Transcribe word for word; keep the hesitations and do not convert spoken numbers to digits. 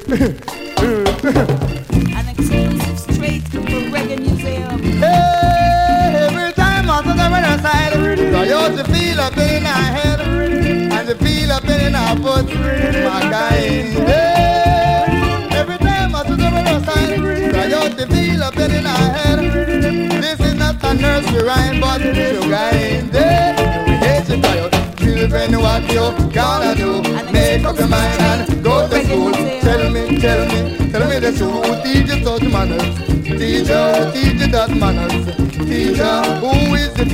An exclusive straight for Reggae Museum. Hey, every time I sit on the side, I used to feel a pain in my head, and to feel a pain in my foot, my kind. Hey, every time I sit on the side, I used to feel a pain in my head. This is not a nursery rhyme, but sugar in there. We hate to tell you, children, what you gonna do? Make up your mind and go to school. Tell me, tell me, tell me the truth. Who teaches us manners? Teacher, who teaches us manners? Teacher, who is the